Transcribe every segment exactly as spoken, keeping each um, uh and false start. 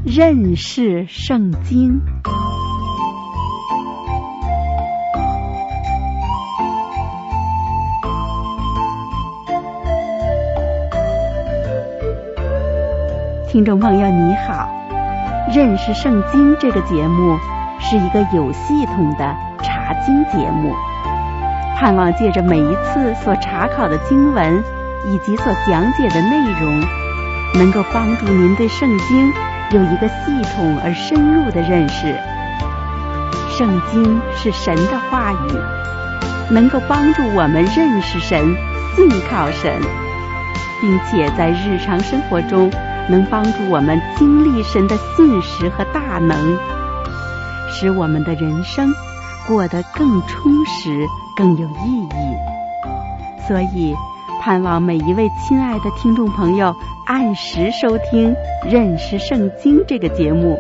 认识圣经。听众朋友你好，认识圣经这个节目是一个有系统的查经节目，盼望借着每一次所查考的经文以及所讲解的内容，能够帮助您对圣经有一个系统而深入的认识。圣经是神的话语，能够帮助我们认识神、信靠神，并且在日常生活中能帮助我们经历神的信实和大能，使我们的人生过得更充实、更有意义。所以盼望每一位亲爱的听众朋友按时收听《认识圣经》这个节目。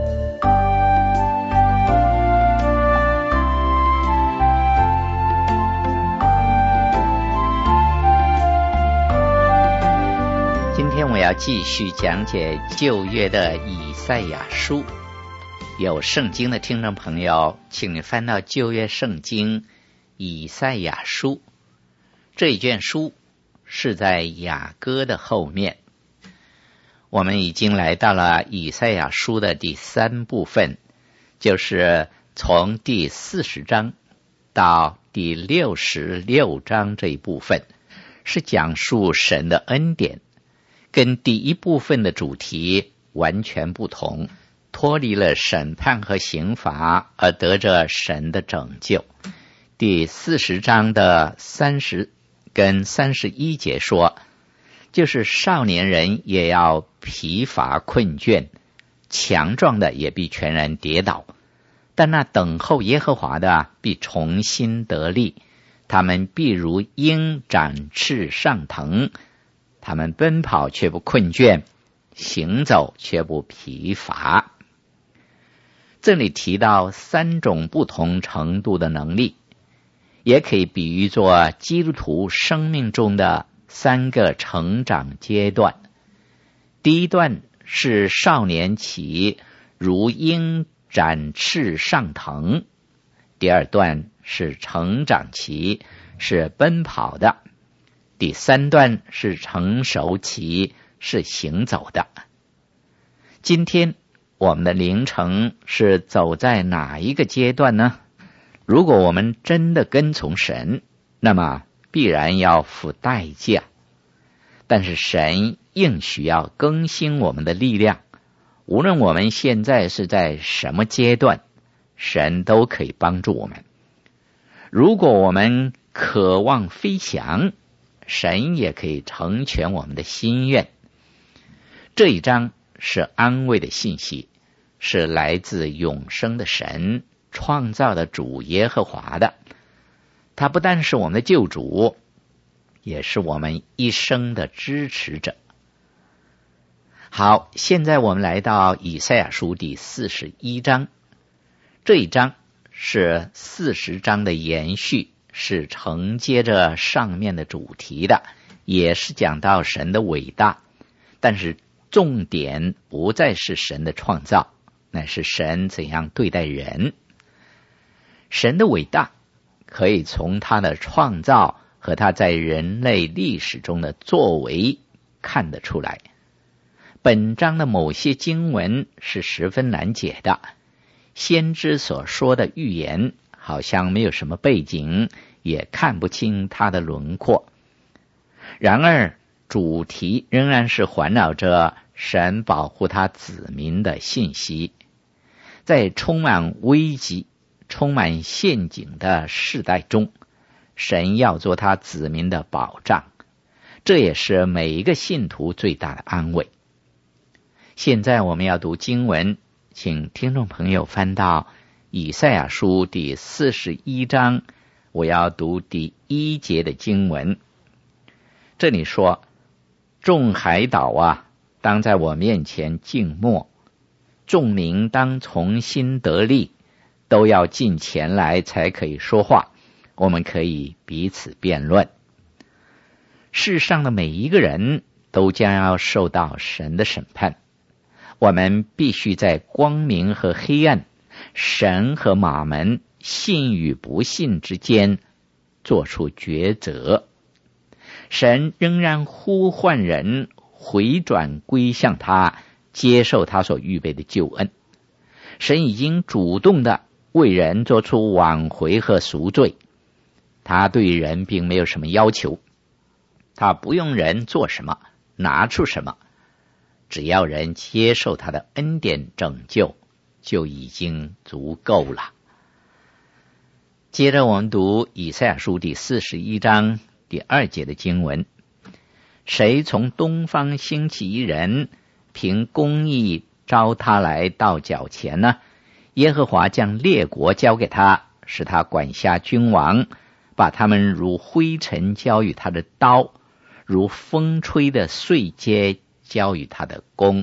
今天我要继续讲解旧约的以赛亚书。有圣经的听众朋友，请你翻到旧约圣经以赛亚书。这一卷书是在雅歌的后面。我们已经来到了以赛亚书的第三部分，就是从第四十章到第六十六章这一部分，是讲述神的恩典，跟第一部分的主题完全不同，脱离了审判和刑罚，而得着神的拯救。第四十章的三十跟三十一节说，就是少年人也要疲乏困倦，强壮的也必全然跌倒，但那等候耶和华的必重新得力，他们必如鹰展翅上腾，他们奔跑却不困倦，行走却不疲乏。这里提到三种不同程度的能力，也可以比喻作基督徒生命中的三个成长阶段。第一段是少年期，如鹰展翅上腾；第二段是成长期，是奔跑的；第三段是成熟期，是行走的。今天我们的灵程是走在哪一个阶段呢？如果我们真的跟从神，那么必然要付代价。但是神应许要更新我们的力量，无论我们现在是在什么阶段，神都可以帮助我们。如果我们渴望飞翔，神也可以成全我们的心愿。这一章是安慰的信息，是来自永生的神，创造的主耶和华的。他不但是我们的救主，也是我们一生的支持者。好，现在我们来到以赛亚书第四十一章。这一章是四十章的延续，是承接着上面的主题的，也是讲到神的伟大，但是重点不再是神的创造，乃是神怎样对待人。神的伟大可以从他的创造和他在人类历史中的作为看得出来。本章的某些经文是十分难解的，先知所说的预言好像没有什么背景，也看不清他的轮廓。然而主题仍然是环绕着神保护他子民的信息。在充满危机、充满陷阱的世代中，神要做他子民的保障，这也是每一个信徒最大的安慰。现在我们要读经文，请听众朋友翻到以赛亚书第四十一章，我要读第一节的经文。这里说，众海岛啊，当在我面前静默，众民当重新得力，都要进前来才可以说话，我们可以彼此辩论。世上的每一个人都将要受到神的审判， 我们必须在光明和黑暗、神和马门、信与不信之间做出抉择。神仍然呼唤人回转归向他，接受他所预备的救恩。神已经主动的为人做出挽回和赎罪，他对人并没有什么要求，他不用人做什么，拿出什么，只要人接受他的恩典拯救，就已经足够了。接着我们读以赛亚书第四十一章第二节的经文：谁从东方兴起一人，凭公义招他来到脚前呢？耶和华将列国交给他，使他管辖君王，把他们如灰尘交与他的刀，如风吹的碎秸交与他的弓。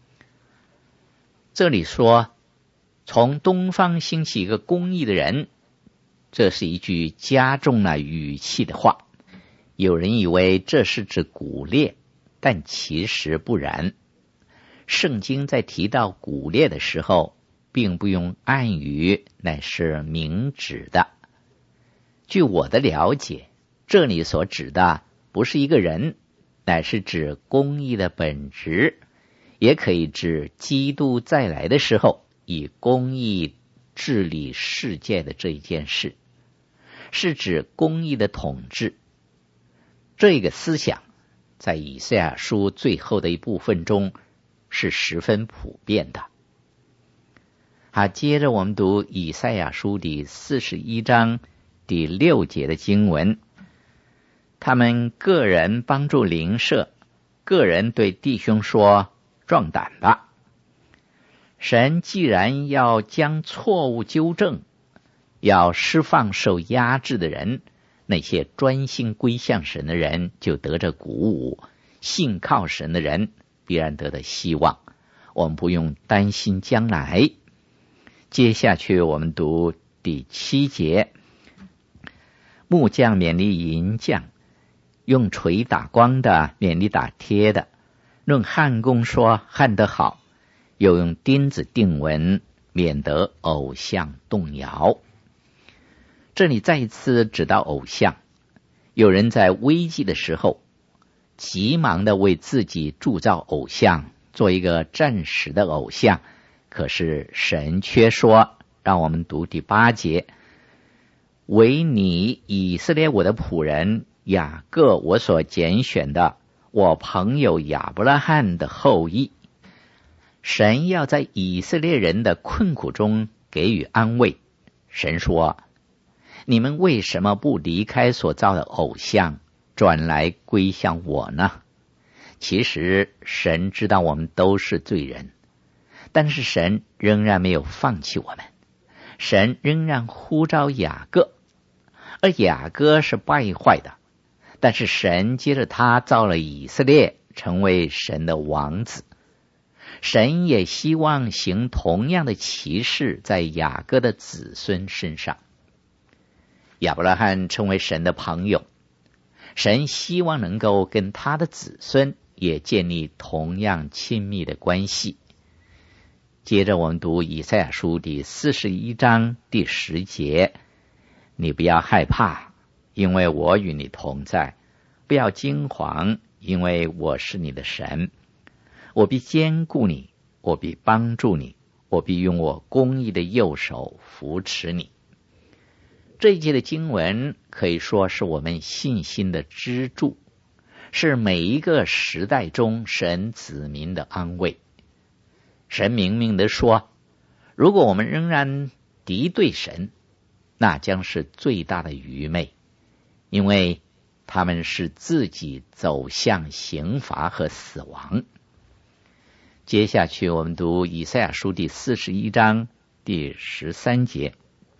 这里说从东方兴起一个公义的人，这是一句加重了语气的话。有人以为这是指古列，但其实不然。圣经在提到古列的时候，并不用暗语，乃是明指的。据我的了解，这里所指的不是一个人，乃是指公义的本质，也可以指基督再来的时候以公义治理世界的这一件事，是指公义的统治。这个思想在以赛亚书最后的一部分中是十分普遍的。好，接着我们读以赛亚书第四十一章第六节的经文：他们个人帮助邻舍，个人对弟兄说，壮胆吧。神既然要将错误纠正，要释放受压制的人，那些专心归向神的人就得着鼓舞，信靠神的人必然得到希望。我们不用担心将来。接下去我们读第七节：木匠勉励银匠，用锤打光的勉励打贴的，论焊工说焊得好，又用钉子钉纹，免得偶像动摇。这里再一次指到偶像，有人在危机的时候急忙的为自己铸造偶像，做一个暂时的偶像。可是神却说，让我们读第八节：唯你以色列我的仆人雅各我所拣选的，我朋友亚伯拉罕的后裔。神要在以色列人的困苦中给予安慰。神说，你们为什么不离开所造的偶像，转来归向我呢？其实神知道我们都是罪人，但是神仍然没有放弃我们，神仍然呼召雅各，而雅各是败坏的，但是神接着他造了以色列，成为神的王子。神也希望行同样的奇事在雅各的子孙身上。亚伯拉罕成为神的朋友，神希望能够跟他的子孙也建立同样亲密的关系。接着我们读以赛亚书第四十一章第十节：你不要害怕，因为我与你同在；不要惊惶，因为我是你的神。我必坚固你，我必帮助你，我必用我公义的右手扶持你。这一节的经文可以说是我们信心的支柱，是每一个时代中神子民的安慰。神明明地说，如果我们仍然敌对神，那将是最大的愚昧，因为他们是自己走向刑罚和死亡。接下去我们读以赛亚书第四十一章第十三节：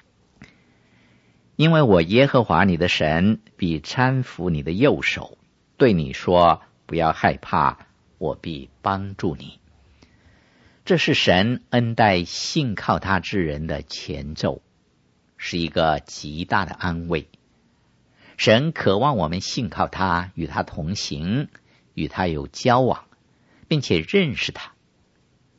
因为我耶和华你的神必搀扶你的右手，对你说，不要害怕，我必帮助你。这是神恩待信靠他之人的前奏，是一个极大的安慰。神渴望我们信靠他，与他同行，与他有交往，并且认识他。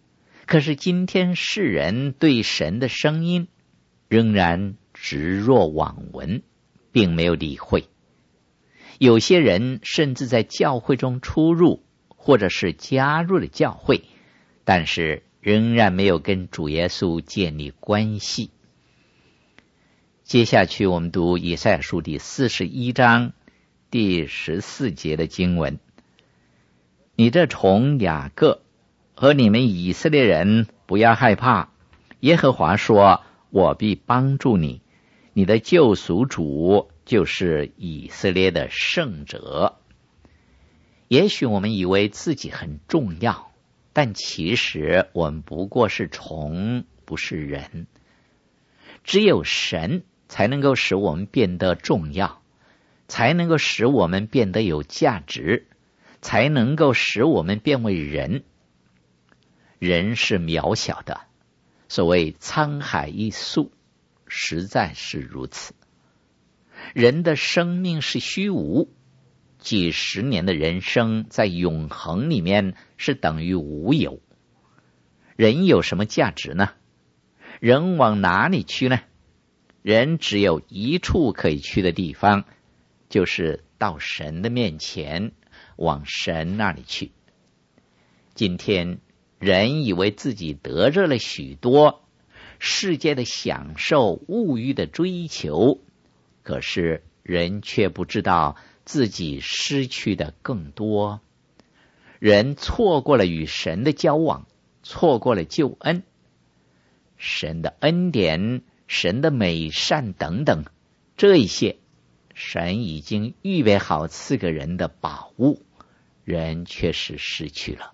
可是今天世人对神的声音仍然置若罔闻，并没有理会。有些人甚至在教会中出入，或者是加入了教会，但是仍然没有跟主耶稣建立关系。接下去我们读以赛亚书第四十一章第十四节的经文：你这从雅各和你们以色列人不要害怕，耶和华说，我必帮助你，你的救赎主就是以色列的圣者。也许我们以为自己很重要，但其实我们不过是虫，不是人。只有神才能够使我们变得重要，才能够使我们变得有价值，才能够使我们变为人。人是渺小的，所谓沧海一粟，实在是如此。人的生命是虚无，几十年的人生在永恒里面是等于无有。人有什么价值呢？人往哪里去呢？人只有一处可以去的地方，就是到神的面前，往神那里去。今天人以为自己得着了许多世界的享受，物欲的追求，可是人却不知道自己失去的更多。人错过了与神的交往，错过了救恩，神的恩典，神的美善等等，这一些神已经预备好赐给人的宝物，人却是失去了。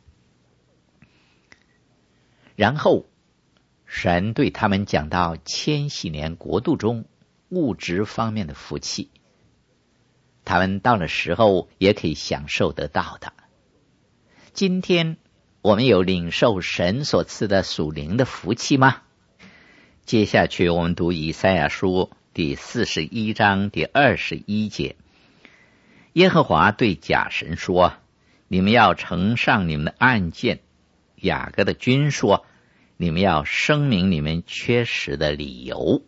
然后神对他们讲到千禧年国度中物质方面的福气，他们到了时候也可以享受得到的。今天我们有领受神所赐的属灵的福气吗？接下去我们读以赛亚书第四十一章第二十一节：耶和华对假神说，你们要呈上你们的案件。雅各的君说，你们要声明你们缺失的理由。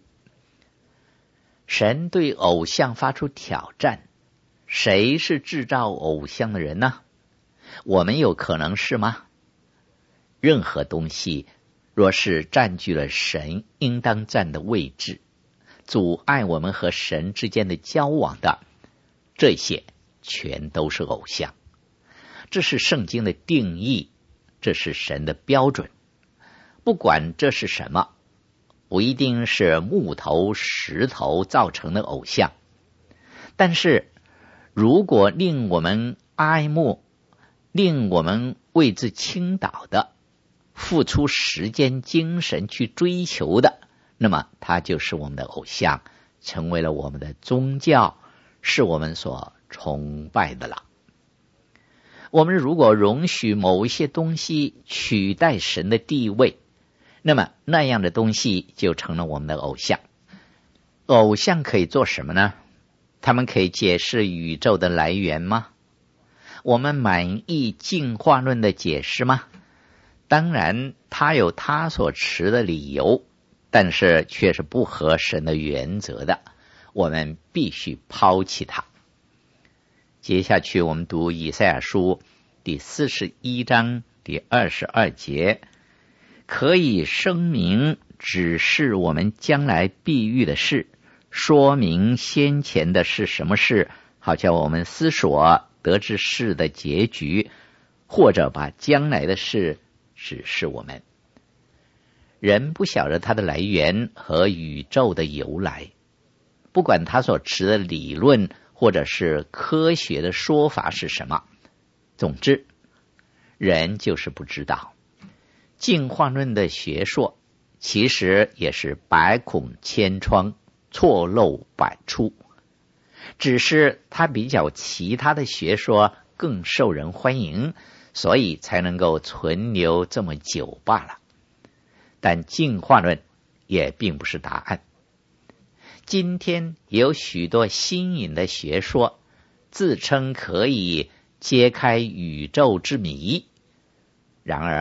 神对偶像发出挑战，谁是制造偶像的人呢？我们有可能是吗？任何东西若是占据了神应当占的位置，阻碍我们和神之间的交往的，这些全都是偶像。这是圣经的定义，这是神的标准。不管这是什么，不一定是木头、石头造成的偶像，但是如果令我们哀慕，令我们为之倾倒的，付出时间精神去追求的，那么它就是我们的偶像，成为了我们的宗教，是我们所崇拜的了。我们如果容许某一些东西取代神的地位，那么那样的东西就成了我们的偶像。偶像可以做什么呢？他们可以解释宇宙的来源吗？我们满意进化论的解释吗？当然他有他所持的理由，但是却是不合神的原则的，我们必须抛弃它。接下去我们读以赛亚书第四十一章第二十二节：可以声明指示我们将来必遇的事，说明先前的是什么事，好叫我们思索得知事的结局，或者把将来的事指示我们。人不晓得它的来源和宇宙的由来，不管他所持的理论或者是科学的说法是什么，总之人就是不知道。进化论的学说其实也是百孔千疮，错漏百出，只是它比较其他的学说更受人欢迎，所以才能够存留这么久罢了。但进化论也并不是答案。今天有许多新颖的学说，自称可以揭开宇宙之谜，然而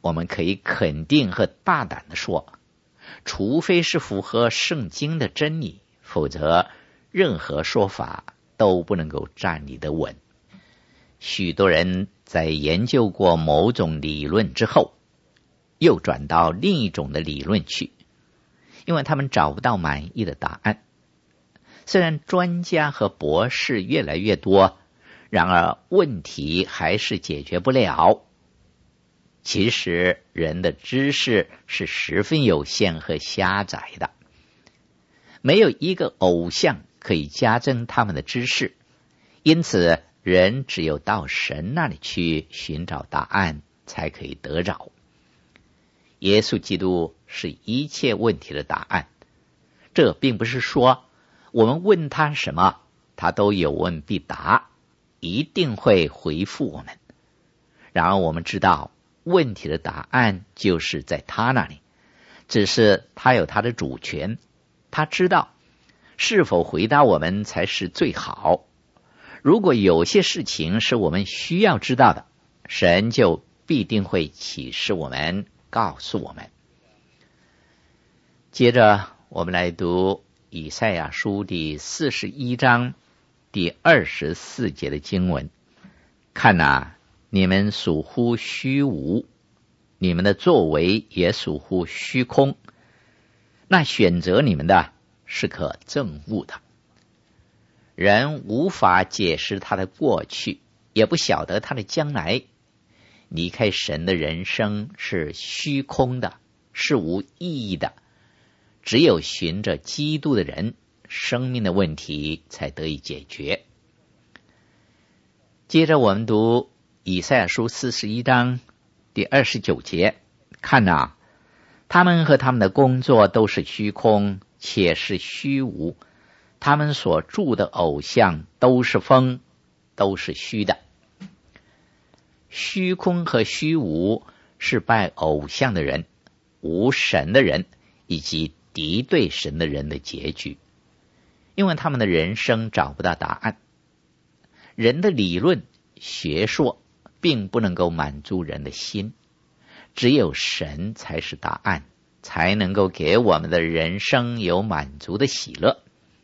我们可以肯定和大胆地说，除非是符合圣经的真理，否则任何说法都不能够站立得稳。许多人在研究过某种理论之后，又转到另一种的理论去，因为他们找不到满意的答案。虽然专家和博士越来越多，然而问题还是解决不了。其实人的知识是十分有限和狭窄的，没有一个偶像可以加增他们的知识，因此人只有到神那里去寻找答案，才可以得着。耶稣基督是一切问题的答案。这并不是说我们问他什么，他都有问必答，一定会回复我们。然而我们知道问题的答案就是在他那里，只是他有他的主权，他知道是否回答我们才是最好。如果有些事情是我们需要知道的，神就必定会启示我们，告诉我们。接着我们来读以赛亚书第四十一章第二十四节的经文。看哪，你们属乎虚无，你们的作为也属乎虚空。那选择你们的是可憎恶的。人无法解释他的过去，也不晓得他的将来。离开神的人生是虚空的，是无意义的。只有循着基督的人，生命的问题才得以解决。接着我们读以赛亚书四十一章第二十九节。看哪，他们和他们的工作都是虚空，且是虚无。他们所铸的偶像都是风，都是虚的。虚空和虚无是拜偶像的人、无神的人以及敌对神的人的结局，因为他们的人生找不到答案。人的理论、学说并不能够满足人的心，只有神才是答案，才能够给我们的人生有满足的喜乐。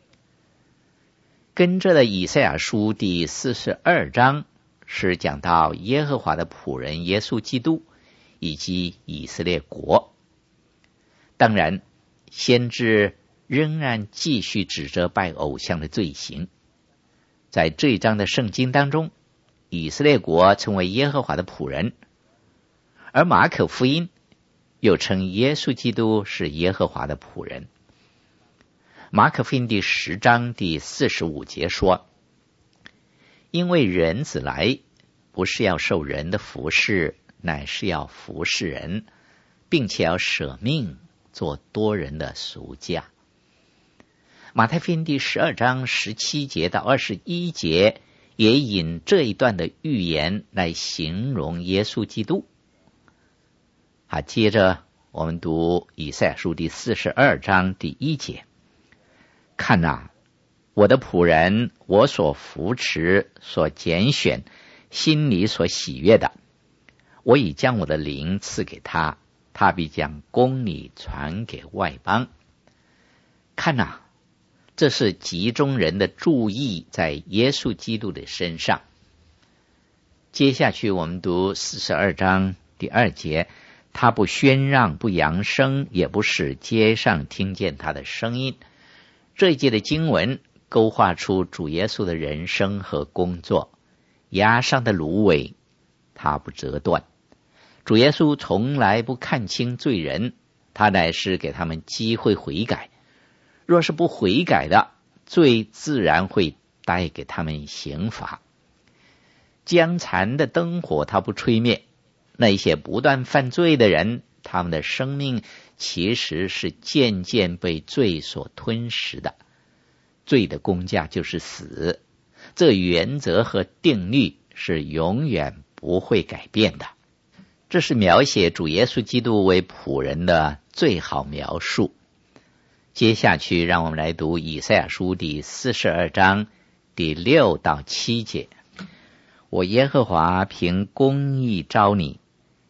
跟着的以赛亚书第四十二章是讲到耶和华的仆人耶稣基督以及以色列国。当然，先知仍然继续指责拜偶像的罪行。在这一章的圣经当中，以色列国成为耶和华的仆人，而马可福音又称耶稣基督是耶和华的仆人。马可福音第十章第四十五节说，因为人子来，不是要受人的服侍，乃是要服侍人，并且要舍命做多人的赎价。马太福音第十二章十七节到二十一节也引这一段的预言来形容耶稣基督。好，接着我们读以赛亚书第四十二章第一节。看哪，我的仆人，我所扶持、所拣选、心里所喜悦的，我已将我的灵赐给他，他必将公理传给外邦。看哪，这是集中人的注意在耶稣基督的身上。接下去我们读四十二章第二节，他不喧嚷，不扬声，也不使街上听见他的声音。这一节的经文勾画出主耶稣的人生和工作。压伤的芦苇他不折断。主耶稣从来不看轻罪人，他乃是给他们机会悔改。若是不悔改的，罪自然会带给他们刑罚。将残的灯火他不吹灭，那些不断犯罪的人，他们的生命其实是渐渐被罪所吞噬的。罪的工价就是死，这原则和定律是永远不会改变的。这是描写主耶稣基督为仆人的最好描述。接下去让我们来读以赛亚书第四十二章第六到七节。我耶和华凭公义招你，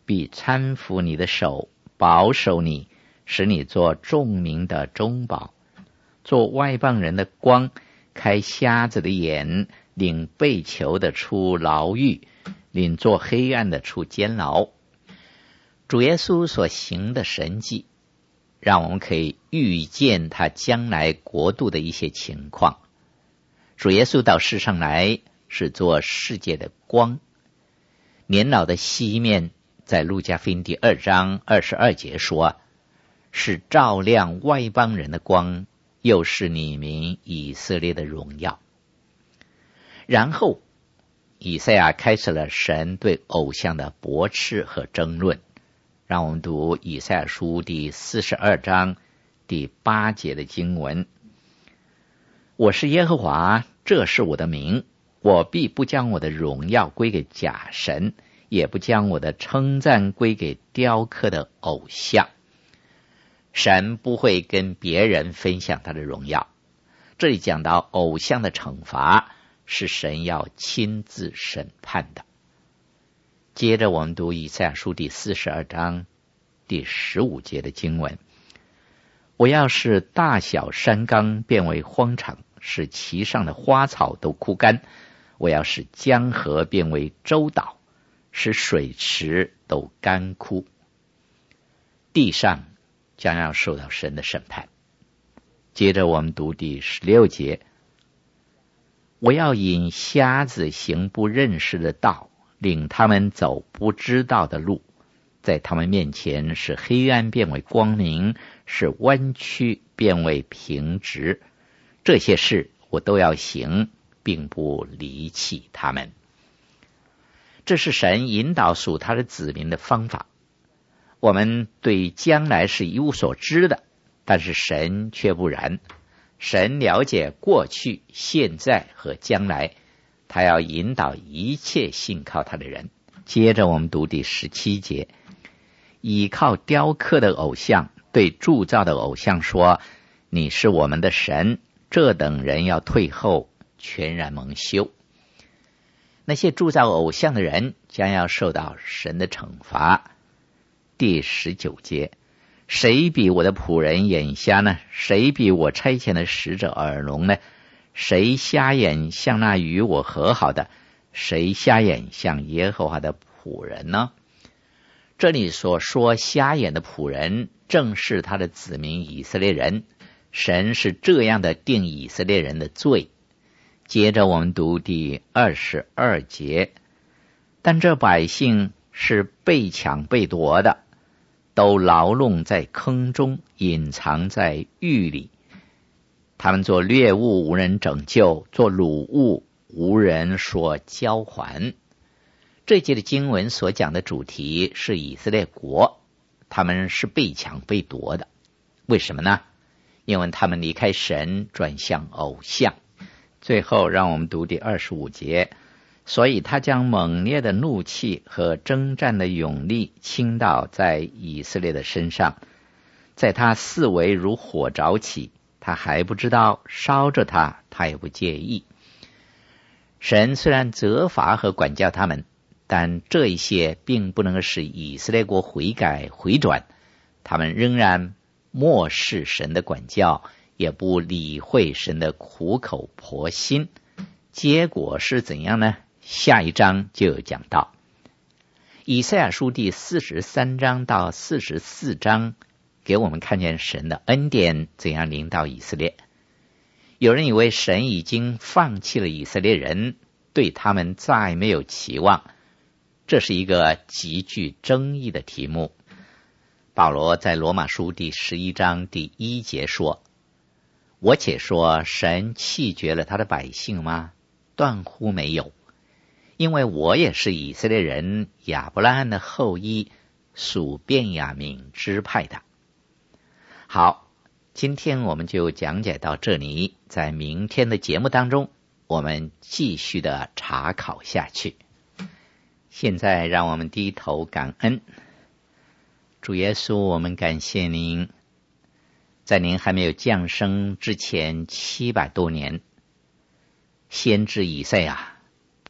必搀扶你的手，保守你，使你做众民的中保，做外邦人的光，开瞎子的眼，领被囚的出牢狱，领做黑暗的出监牢。主耶稣所行的神迹，让我们可以预见他将来国度的一些情况。主耶稣到世上来是做世界的光。年老的西面在路加福音第二章二十二节说，是照亮外邦人的光，又是你民以色列的荣耀。然后以赛亚开始了神对偶像的驳斥和争论。让我们读以赛亚书第四十二章第八节的经文：我是耶和华，这是我的名，我必不将我的荣耀归给假神，也不将我的称赞归给雕刻的偶像。神不会跟别人分享他的荣耀。这里讲到偶像的惩罚是神要亲自审判的。接着我们读以赛亚书第四十二章第十五节的经文：我要使大小山冈变为荒场，使其上的花草都枯干，我要使江河变为洲岛，使水池都干枯。地上将要受到神的审判。接着我们读第十六节：我要引瞎子行不认识的道，领他们走不知道的路，在他们面前使黑暗变为光明，使弯曲变为平直。这些事我都要行，并不离弃他们。这是神引导属他的子民的方法。我们对将来是一无所知的，但是神却不然。神了解过去、现在和将来，他要引导一切信靠他的人。接着我们读第十七节：倚靠雕刻的偶像，对铸造的偶像说，你是我们的神，这等人要退后，全然蒙羞。那些铸造偶像的人将要受到神的惩罚。第十九节：谁比我的仆人眼瞎呢？谁比我差遣的使者耳聋呢？谁瞎眼像那与我和好的？谁瞎眼像耶和华的仆人呢？这里所说瞎眼的仆人，正是他的子民以色列人。神是这样的定以色列人的罪。接着我们读第二十二节：但这百姓是被抢被夺的，都牢笼在坑中，隐藏在狱里。他们做掠物无人拯救，做掳物无人说交还。这节的经文所讲的主题是以色列国，他们是被抢被夺的。为什么呢？因为他们离开神，转向偶像。最后让我们读第二十五节：所以他将猛烈的怒气和征战的勇力倾倒在以色列的身上，在他四围如火着起，他还不知道，烧着他，他也不介意。神虽然责罚和管教他们，但这一些并不能使以色列国悔改回转，他们仍然漠视神的管教，也不理会神的苦口婆心。结果是怎样呢？下一章就有讲到。以赛亚书第四十三章到四十四章给我们看见神的恩典怎样临到以色列。有人以为神已经放弃了以色列人，对他们再没有期望，这是一个极具争议的题目。保罗在罗马书第十一章第一节说：我且说神弃绝了他的百姓吗？断乎没有，因为我也是以色列人，亚伯拉罕的后裔，属便雅悯支派的。好，今天我们就讲解到这里，在明天的节目当中，我们继续的查考下去。现在让我们低头感恩。主耶稣，我们感谢您，在您还没有降生之前七百多年，先知以赛亚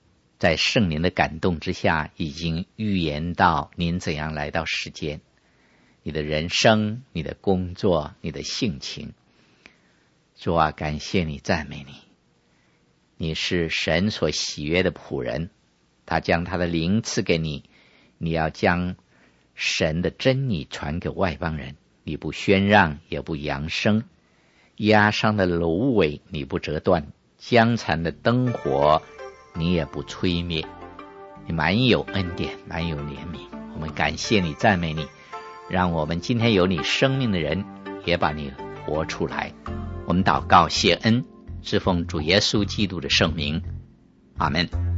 在圣灵的感动之下，已经预言到您怎样来到世间，你的人生，你的工作，你的性情。主啊，感谢你，赞美你，你是神所喜悦的仆人，他将他的灵赐给你，你要将神的真理传给外邦人，你不宣让，也不扬声，压伤的芦苇你不折断，将残的灯火你也不吹灭。你满有恩典，满有怜悯，我们感谢你，赞美你，让我们今天有你生命的人也把你活出来。我们祷告谢恩，是奉主耶稣基督的圣名，阿们。